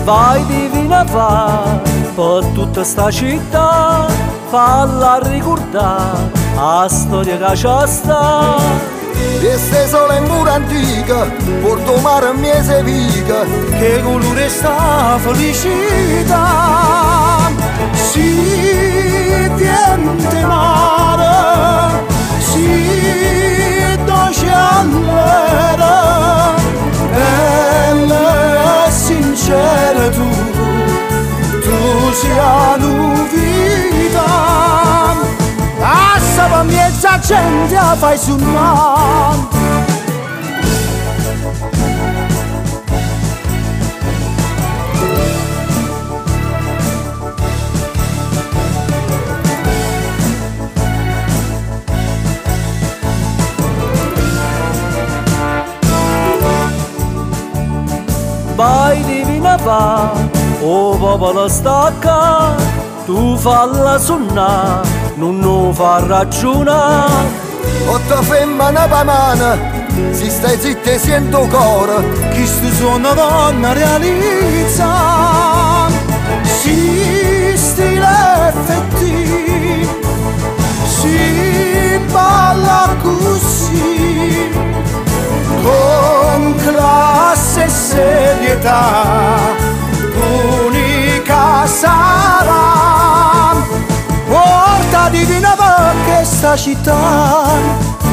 Vai divina va per tutta sta città, falla ricordare la storia che c'è sta. E ste sole mura antica, Porto Mare miese vica, Che colore sta felicità. si tiente mare, si dolce all'era, bella e sincera tu sia vita. Passa per mezza gente a fai sul mare. Vai divina va, o popolo stacca, tu falla suonare, non fa ragionare. Otto femmine pa mano, si stai zitte sento cuore, chi sto suono donna realizza, si stile effetti, si balla così, con classe e serietà, unica sarà. Porta divina per questa città.